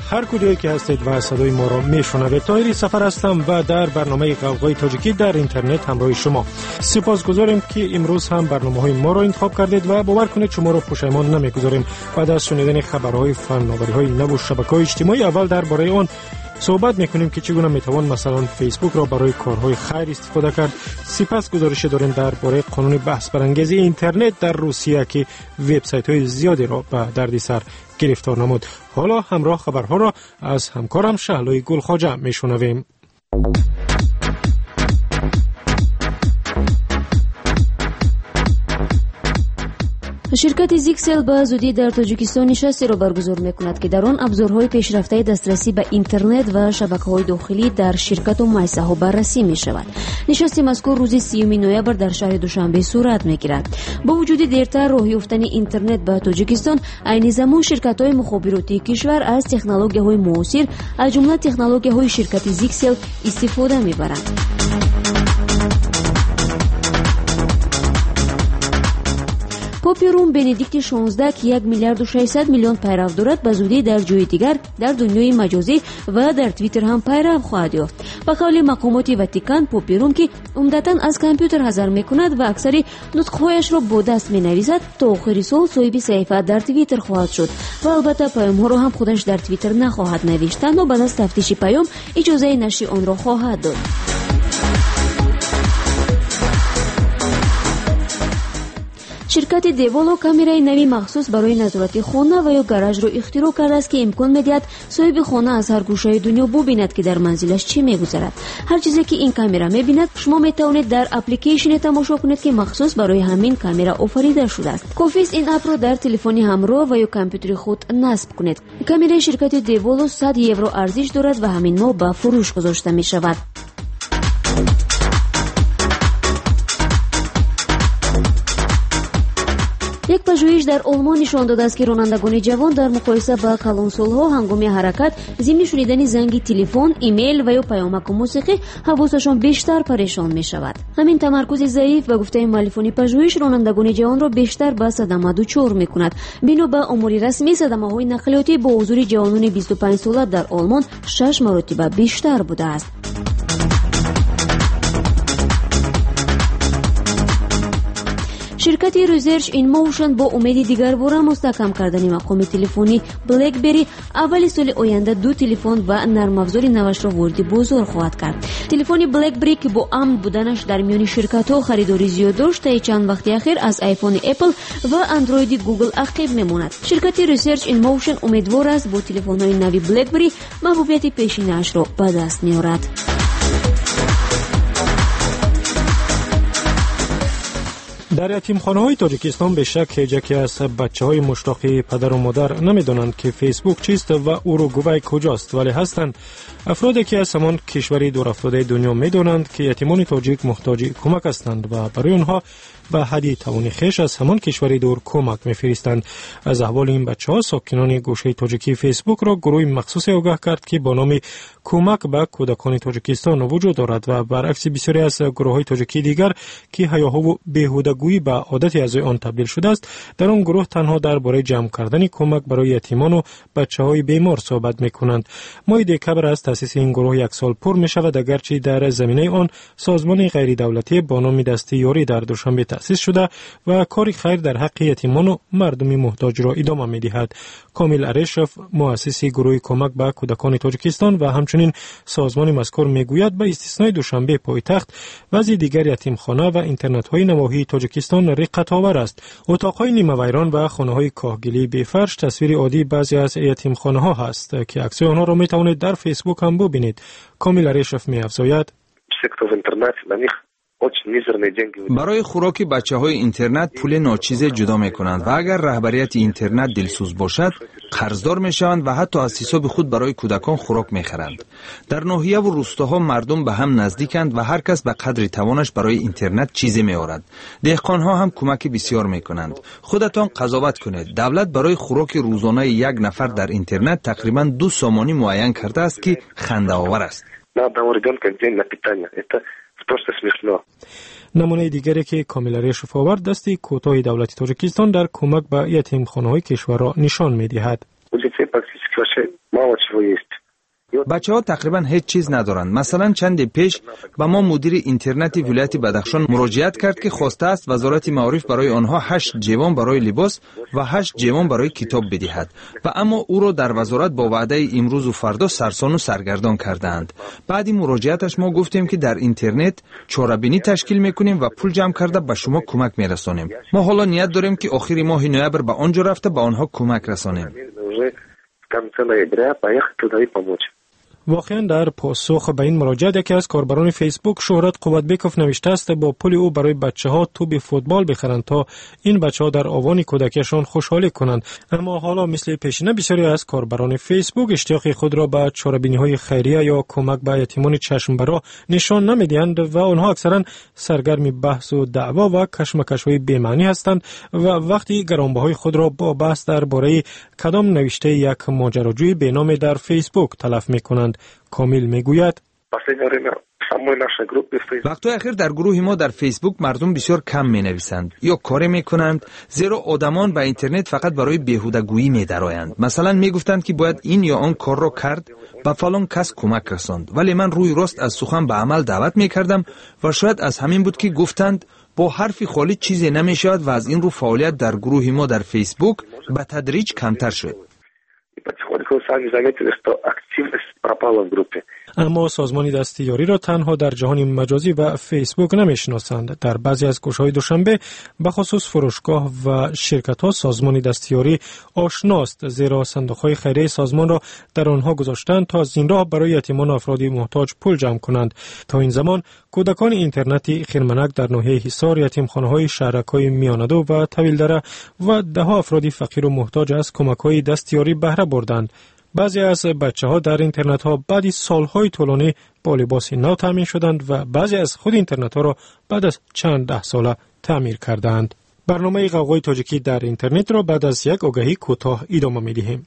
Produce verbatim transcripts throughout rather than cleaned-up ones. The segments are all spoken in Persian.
هر کجایی که هستید و صدای ما را میشنوید. طاهری سفر هستم و در برنامه غوغای تاجیکی در اینترنت همراه شما. سپاسگزاریم که امروز هم برنامه‌های ما را انتخاب کردید و باور کنید شما را پشیمان نمیگذاریم. بعد از شنیدن خبرهای فناوری‌های نو و شبکه‌های اجتماعی اول درباره آن صحبت میکنیم که چگونه میتوان مثلا فیسبوک را برای کارهای خیر استفاده کرد. سپس گزارش داریم درباره قانون بحث برانگیز اینترنت در روسیه که وبسایت‌های زیادی را به دردسر گرفتار نمود. حالا همراه خبرها را از همکارم شهلوی گلخواجه میشنویم. شرکت زیکسل به زودی در تاجیکستان نشستی را برگزار میکند که در آن ابزارهای پیشرفته دسترسی به اینترنت و شبکه‌های داخلی در شرکت و مؤسسه ها بررسی می شود. نشست مذکور روز سیوم نوامبر در شهر دوشنبه صورت میگیرد. با وجود دیرتر راه یافتن اینترنت به تاجیکستان، عین زمان شرکت‌های مخابراتی کشور از تکنولوژی‌های معاصر از جمله تکنولوژی‌های شرکت زیکسل استفاده می‌برند. پاپ روم بندیکت شانزده که یک میلیارد و ششصد میلیون پیرو دارد به زودی در جای دیگر در دنیای مجازی و در توییتر هم پیرو خواهد یافت. به قول مقامات واتیکان، پاپ روم که عمدتاً از کامپیوتر حذر میکند و اکثر نطقهایش را با دست مینویسد، تا آخر سال صاحب صحیفه در توییتر خواهد شد و البته پیام‌ها را هم خودش در توییتر نخواهد نوشت و بعد از تفتیش پیام اجازه نشر آن را خواهد داد. شرکت دیولو کامرای نوی مخصوص برای نظارت خانه و یا گاراژ را اختراع کرده است که امکان می‌دهد صاحب خانه از هر گوشه دنیا ببیند که در منزلش چه می‌گذرد. هر چیزی که این کامرا می‌بیند شما می‌توانید در اپلیکیشن تماشا کنید که مخصوص برای همین کامرا آفریده شده است. کافی است این اپ را در تلفن همراه و یا کامپیوتر خود نصب کنید. کامرای شرکت دیولو صد یورو ارزش دارد و همین ماه به فروش گذاشته می‌شود. یک پژوهش در آلمان نشان داده است که رانندگان جوان در مقایسه با کلانسال‌ها هنگام حرکت ضمن شنیدن زنگ تلفن، ایمیل و یا پیامک موسیقی حواسشان بیشتر پریشان می شود. همین تمرکز ضعیف و گفته مؤلفان پژوهش رانندگان جوان را بیشتر به صدمه دچار می کند. بنا به آمار رسمی صدمه‌های نقلیاتی با حضور جوانان بیست و پنج ساله در آلمان شش مرتبه بیشتر بوده است. شرکت ریسرچ این موشن با امید دیگر باره مستحکم کردن مقام تلفنی بلک بری اول سال آینده دو تلفن و نرم افزار نوش را وارد بازار خواهد کرد. تلفن بلک بری که با امن بودنش در میان شرکت‌ها خریداری زیاد داشت، تا چند وقت اخیر از آیفون اپل و اندروید گوگل عقب میماند. شرکت ریسرچ این موشن امیدوار است با تلفن‌های نوی بلک بری محبوبیت پیشینه‌اش را به دست نیارد. در یتیمخانه‌های تاجیکستان به شک هیچ یک از بچه‌های مشتاق پدر و مادر نمی‌دانند که فیسبوک چیست و اوروگوئه کجاست، ولی هستند افرادی که از همان کشوری دور افتاده دنیا می‌دانند که یتیمان تاجیک محتاج کمک هستند و برای آنها به حدی توان خویش از همان کشوری دور کمک می‌فرستند. از احوال این بچه‌ها ساکنان گوشه تاجیکی فیسبوک را گروه مخصوص آگاه کرد که با نام کمک به کودکان تاجیکستان وجود دارد و برعکس بسیاری از گروه‌های تاجیکی دیگر که حیاها و بیهودگویی به عادت از آن تبدیل شده است، در آن گروه تنها درباره جمع کردن کمک برای یتیمان و بچه‌های بیمار صحبت می‌کنند. ماه دکمبر از تأسیس این گروه یک سال پر می‌شود، اگرچه در زمینه آن سازمان غیر دولتی با نام دسته یاری در دوشنبه تأسیس شده و کار خیر در حق یتیمان و مردم محتاج را ادامه می‌دهد. کامیل اریشف، مؤسس گروه کمک به کودکان تاجیکستان و همچنین سازمان مذکور میگوید به استثنای دوشنبه پایتخت وضع دیگر یتیمخانه و اینترنت‌های نواحی تاجیکستان رقت‌آور است. اتاق‌های نیمه ویران و خانه‌های کاهگلی بی فرش تصویر عادی بعضی از یتیمخانه‌ها هست که عکس آنها را می‌توانید در فیسبوک هم ببینید. کامیل اریشف می‌افزاید: برای خوراک بچه های اینترنت پول ناچیز جدا می کنند و اگر رهبریت اینترنت دلسوز باشد قرضدار می شوند و حتی از حساب خود برای کودکان خوراک می خرند. در ناحیه و روستاها مردم به هم نزدیکند و هر کس به قدر توانش برای اینترنت چیزی می آورد. دهقان ها هم کمک بسیار می کنند. خودتان قضاوت کنید. دولت برای خوراک روزانه یک نفر در اینترنت تقریبا دو سامانی معین کرده است که خنده آور است. نمونه دیگری که کامل اریشف آورد دستی کوتاه دولت تاجیکستان در کمک به یتیمخانه‌های کشور را نشان می‌دهد. мало чего есть. بچه ها تقریبا هیچ چیز ندارند. مثلا چند پیش به ما مدیر اینترنتی ولایت بدخشان مراجعت کرد که خواسته است وزارت معارف برای آنها هشت جوان برای لباس و هشت جوان برای کتاب بدهد و اما او را در وزارت با وعده امروز و فردا سرسان و سرگردان کردند. بعد این مراجعتش ما گفتیم که در اینترنت چاره‌بینی تشکیل میکنیم و پول جمع کرده به شما کمک میرسانیم. ما حالا نیت داریم که آخر ماه نوامبر به آنجا رفته به آنها کمک رسانیم. واقعا در پاسخ به این مراجعه یکی از کاربران فیسبوک شهرت قوتبیکوف نوشته است با پول او برای بچه ها توپ فوتبال بخرند تا این بچه ها در آوان کودکیشان خوشحالی کنند. اما حالا مثل پیشینه بسیاری از کاربران فیسبوک اشتیاق خود را به چاره‌بینی های خیریه یا کمک به یتیمان چشمبرا نشان نمیدهند و آنها اکثرا سرگرم بحث و دعوا و کشمکش های بی‌معنی هستند و وقتی گرانبهای خود را با بحث درباره کدام نوشته یک ماجراجوی به نام در فیسبوک تلف میکنند. کامل میگوید وقتی اخیر در گروه ما در فیسبوک مردم بسیار کم می نویسند یا کاری می کنند زیرا آدمان به اینترنت فقط برای بیهودگویی می درآیند. مثلا می گفتند که باید این یا آن کار را کرد به فلان کس کمک رساند، ولی من روی راست از سخن به عمل دعوت می کردم و شاید از همین بود که گفتند با حرف خالی چیزی نمی شود و از این رو فعالیت در گروه ما در فیسبوک به تدریج کمتر شد. اما سازمان دستیاری را تنها در جهان مجازی و فیسبوک نمیشناسند. در بعضی از گوشه‌های دوشنبه به خصوص فروشگاه و شرکت‌ها سازمان دستیاری آشناست، زیرا صندوق‌های خیریه سازمان را در آنها گذاشتند تا از این راه برای یتیمان و افراد محتاج پول جمع کنند. تا این زمان کودکان اینترنتی خرمنک در ناحیه حصار، یتیمخانه‌های شهرک‌های میاندو و طویل‌دره و ده‌ها افراد فقیر و محتاج از کمک‌های دستیاری بهره بردند. بعضی از بچه ها در اینترنت ها بعد از سالهای طولانی با لباس نو تامین شدند و بعضی از خود اینترنت ها را بعد از چند ده ساله تعمیر کردند. برنامه غوغای تاجیکی در اینترنت را بعد از یک آگهی کوتاه ادامه می‌دهیم.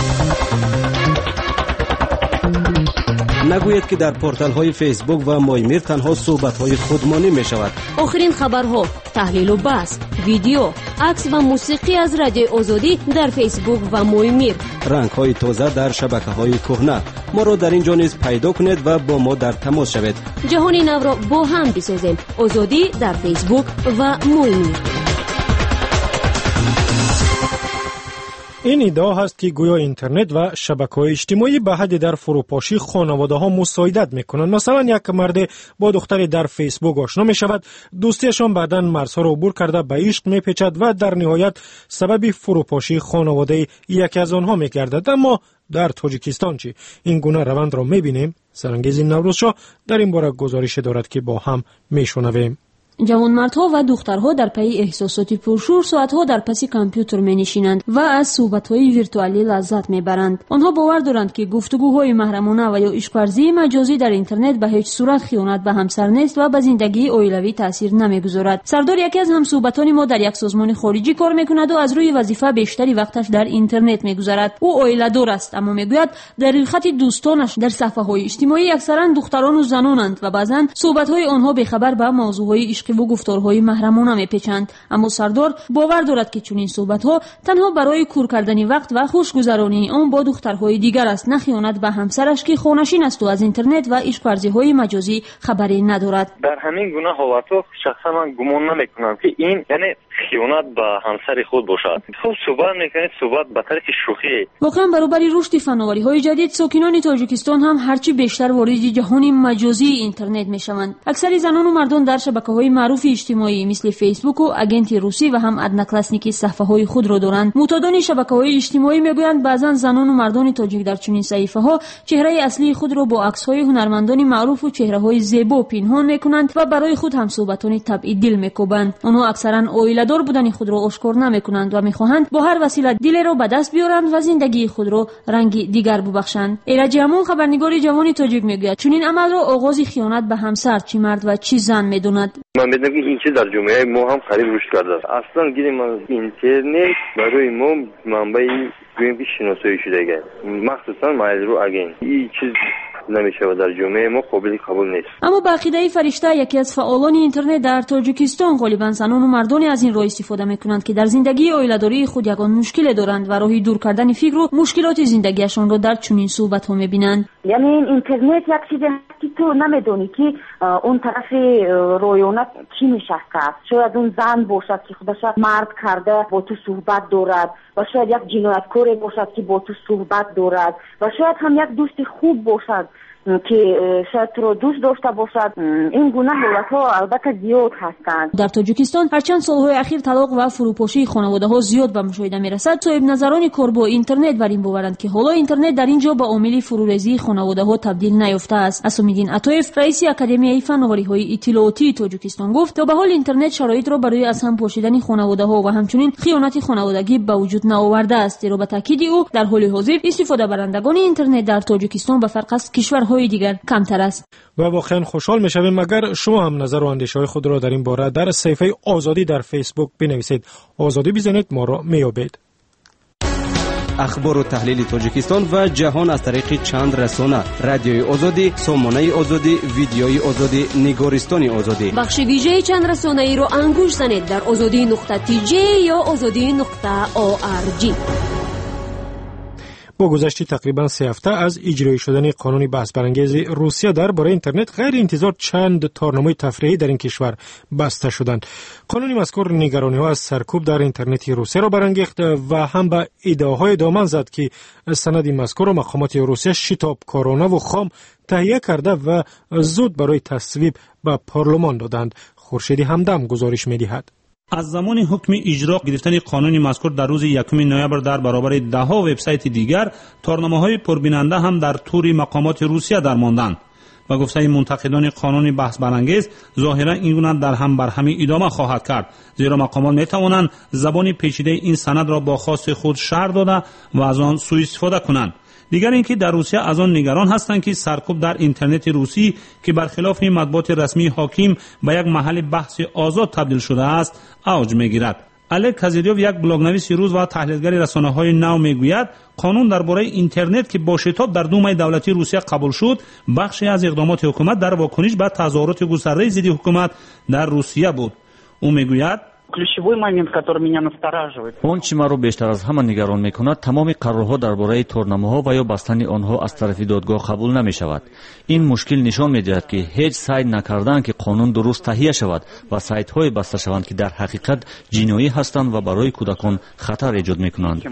نگوید که در پورتال های فیسبوک و مایمیر تنها صحبت های خودمانی می شود. آخرین خبرها، تحلیل و بحث، ویدیو، عکس و موسیقی از رادیو آزادی در فیسبوک و مایمیر. رنگ های تازه در شبکه های کهنه. ما را در اینجا نیز پیدا کنید و با ما در تماس شوید. جهان نو را با هم بسازیم. آزادی در فیسبوک و مایمیر. این ادعا هست که گویا اینترنت و شبکه‌های اجتماعی به حد در فروپاشی خانواده‌ها مساعدت می‌کنند. مثلا یک مرد با دختری در فیسبوک آشنا می‌شود، دوستیشان بعداً مرزها را عبور کرده به عشق می‌پیچد و در نهایت سبب فروپاشی خانواده یکی از آنها می‌گردد. اما در تاجیکستان چی؟ این گونه روند را می‌بینیم. سرانگیز نوروزشاه در این باره گزارش دارد که با هم می‌شنویم. جوانمردها و دخترها در پی احساسات پرشور ساعتها در پس کامپیوتر می‌نشینند و از صحبت‌های ویرتوالی لذت می‌برند. آنها باور دارند که گفتگوهای محرمانه و یا عشق‌ورزی مجازی در اینترنت به هیچ صورت خیانت به همسر نیست و به زندگی اویلوی تاثیر نمی‌گذارد. سردار یکی از همصحبتان ما در یک سازمان خارجی کار می‌کند و از روی وظیفه بیشتری وقتش در اینترنت می‌گذارد. او اویله‌دار است، اما می‌گوید در ریخت دوستانش در صفحه‌های اجتماعی اکثرا دختران و زنانند و بعضاً صحبت‌های آنها بی‌خبر به موضوعهای و گفتارهای محرمانه میپیچند. اما سردار باور دارد که چنین صحبت‌ها تنها برای کور کردن وقت و خوشگذرانی آن با دخترهای دیگر است، نه خیانت به همسرش که خونشین است و از اینترنت و عشق‌ورزی‌های مجازی خبری ندارد. در همین گونه حالت‌ها شخصا من گمان نمی‌کنم که این یعنی خیانت به همسر خود باشد. خب صحبت می‌کنید، صحبت به طرف شوخی. واقعا برابر رشد فناوری‌های جدید ساکنان تاجیکستان هم هرچی بیشتر وارد جهان مجازی اینترنت می‌شوند. اکثر زنان و مردان در شبکه‌های معروف اجتماعی مثل فیسبوک و اگنت روسی و هم ادناکلاسنیکی صفحه‌های خود را دارند. معتادان شبکه‌های اجتماعی می‌گویند بعضن زنان و مردان تاجیک در چنین صفحه‌ها چهره اصلی خود را با عکس‌های هنرمندان معروف و چهره‌های زیبا پنهان می‌کنند و برای خود هم صحبتان طبعی دل می‌کوبند. آنها اکثرا اویله‌دار بودن خود را آشکار نمی‌کنند و می‌خواهند با هر وسیله دل را به دست بیارند و زندگی خود را رنگی دیگر ببخشند. ایرج همون خبرنگار جوان تاجیک می‌گوید چنین عمل را آغاز خیانت به همسر چی مرد و چی زن می‌داند. من می‌دونم این چیز در جامعه ما هم خیلی رشد کرده است. اصلا گیریم از اینترنت برای ما منبع گویم که شناسایی شده است، مخصوصا مایل رو اگین این چیز نمیشه و در جامعه ما قابل قبول نیست. اما به عقیده فرشته، یکی از فعالان اینترنت در تاجیکستان، غالبا زنان و مردانی از این راه استفاده میکنند که در زندگی عائله‌داری خود یگان مشکل دارند و راهی دور کردن فکر و مشکلات زندگیشان را در چنین صحبت‌ها می‌بینند. یعنی اینترنت یک چیزی که تو نمیدونی که اون طرف رویانت چی نشسته است. شاید اون زن باشد که خودش مرد کرده با تو صحبت دارد و شاید یک جنایتکار باشد که با تو صحبت دارد و شاید هم یک دوست خوب باشد که شاید تو رو دوست داشته باشد. این گونه حالت‌ها البته زیاد هستند. در تاجیکستان هر چند سال‌های اخیر طلاق و فروپاشی خانواده‌ها زیاد به مشاهده می‌رسد. صاحب نظران کار با اینترنت بر این باورند که حالا اینترنت در اینجا به عامل فروریزی خانواده‌ها تبدیل نیافته است. اسام‌الدین عطایف، رئیس اکادمی فناوری‌های اطلاعاتی تاجیکستان، گفت تا به حال اینترنت شرایط را برای از هم پاشیدن خانواده‌ها و همچنین خیانت خانوادگی به وجود نیاورده است. زیرا به تاکید او در حال حاضر استفاده برندگان اینترنت در تاجیکستان به فرق از کشورهای دیگر کمتر است. و واقعا خوشحال می‌شویم اگر شما هم نظر و اندیشه‌های خود را در این باره در صفحه آزادی در فیسبوک بنویسید. آزادی بزنید، ما را میابید. اخبار و تحلیل تاجیکستان و جهان از طریق چند رسانه: رادیوی آزادی، سامانه آزادی، ویدیوی آزادی، نگارستان آزادی. بخش ویژه چند رسانه‌ای را انگوش زنید در آزادی نقطه تی جی یا آزادی نقطه او آر جی. با گذشت تقریبا سه هفته از اجرایی شدن قانون بحث برانگیز روسیه درباره اینترنت، غیر انتظار چند تارنمای تفریحی در این کشور بسته شدند. قانون مذکور نگرانی‌ها از سرکوب در اینترنت روسیه را برانگیخت و هم به ادعاهای دامن زد که سند مذکور را مقامات روسیه شتابکارانه و خام تهیه کرده و زود برای تصویب به پارلمان دادند. خورشیدی همدم گزارش می‌دهد. از زمان حکم اجرا گرفتن قانون مذکور در روز یکم نوامبر در برابر ده ها وبسایت دیگر، تارنامه‌های پربیننده هم در تور مقامات روسیه درماندند. و گفته منتقدان قانون بحث برانگیز، ظاهرا این گونه در هم بر هم ادامه خواهد کرد، زیرا مقامات می توانند زبان پیچیده این سند را با خواست خود شرح داده و از آن سوء استفاده کنند. دیگر اینکه در روسیه از آن نگران هستند که سرکوب در اینترنت روسی که برخلاف مطبوعات رسمی حاکم به یک محل بحث آزاد تبدیل شده است، اوج میگیرد. الک کازیریوف، یک بلاگنویس روز و تحلیلگر رسانه‌های نو، میگوید قانون درباره اینترنت که با شتاب در دومای دولتی روسیه قبول شد، بخشی از اقدامات حکومت در واکنش به تظاهرات گسترده ضد حکومت در روسیه بود. او میگوید اون چی مرا بیشتر از همه نگران میکند تمام قرارها درباره تورنمه‌ها و یا بستن آنها از طرف دادگاه قبول نمیشود. این مشکل نشان میدهد که هیچ سعی نکردند که قانون درست تهیه شود و سایت‌های بسته شوند که در حقیقت جنایی هستند و برای کودکان خطر ایجاد میکنند.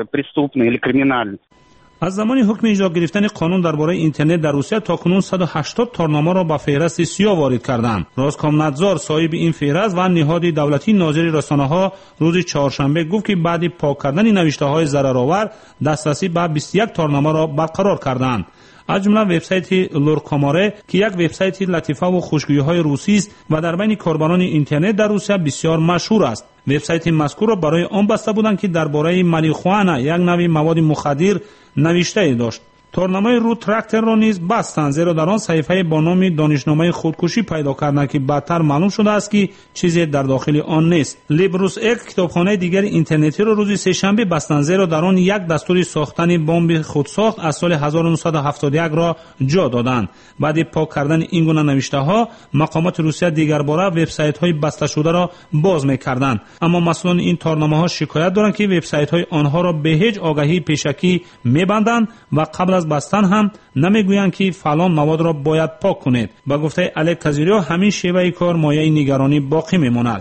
از زمان حکم اجرا گرفتن قانون درباره اینترنت در روسیه تاکنون صد و هشتاد تارنامه را به فهرست سیاه وارد کردند. راسکامنادزور، صاحب این فهرست و نهاد دولتی ناظر رسانه‌ها، روز چهارشنبه گفت که بعد پاک کردن نوشته‌های ضررآور، دسترسی به بیست و یک تارنامه را برقرار کردند. از جمله وبسایت لورکاماره که یک وبسایت لطیفه و خوشگویی‌های روسی است و در بین کاربران اینترنت در روسیه بسیار مشهور است. وبسایت مذکور را برای آن بسته بودند که درباره ماریخوانا، یک نوع مواد مخدر، نوشته داشت. تورنمه رو ترکتر را نیز بستند، زیرا در آن صحیفه با نام دانشنامه خودکشی پیدا کردند که بعدتر معلوم شده است که چیزی در داخل آن نیست. لیبروس یک کتابخانه دیگر اینترنتی را روز سه‌شنبه بستند، زیرا در آن یک دستور ساختن بمب خودساخت از سال هزار و نهصد و هفتاد و یک را جا دادند. بعد پاک کردن این گونه نوشته‌ها، مقامات روسیه دیگر باره وبسایت‌های بسته شده را باز می‌کردند. اما مسئولان این تورنمه‌ها شکایت دارند که وبسایت‌های آنها را به هیچ آگاهی پیشکی می‌بندند و قبل از بستن هم نمیگویند که فلان مواد را باید پاک کنید. با گفته الک کازیریوف، همین شیوه کار مایه نگرانی باقی میماند.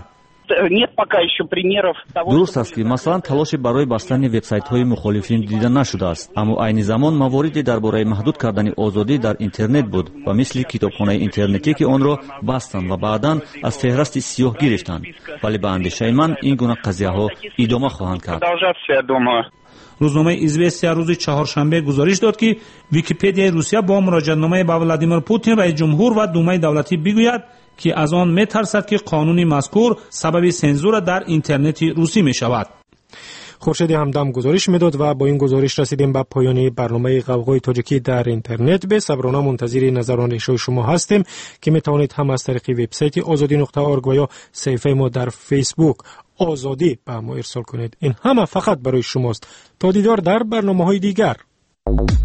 درست است که مثلا تلاش برای بستن وبسایت‌های مخالفین دیده نشده است، اما عین زمان مواردی درباره محدود کردن آزادی در اینترنت بود و مثل کتابخانه اینترنتی که آن را بستند و بعداً از فهرست سیاه گرفتند. ولی به اندیشه من این گونه قضیه‌ها ادامه خواهند کرد. روزنامه ایزوستیا روز چهارشنبه گزارش داد که ویکی‌پدیا روسیه با مراجعه‌نامه به ولادیمیر پوتین رئیس جمهور و دومای دولتی بگوید که از آن می‌ترسد که قانون مذکور سبب سانسور در اینترنت روسی می‌شود. خورشید همدم گزارش میداد و با این گزارش رسیدیم به پایان برنامه غوغای تاجیکی در اینترنت. به صبرانه منتظر نظرانش شما هستیم که میتوانید هم از طریق وبسایت آزادی نقطه اورگ و یا صفحه ما در فیسبوک آزادی به ما ارسال کنید. این همه فقط برای شماست. تا دیدار در برنامه‌های دیگر.